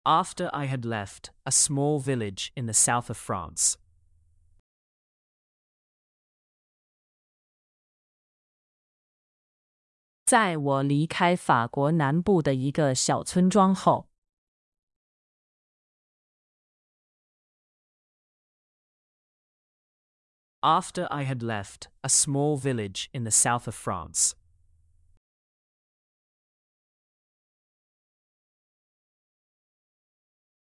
After I had left a small village in the south of France. 在我离开法国南部的一个小村庄后。 After I had left a small village in the south of France.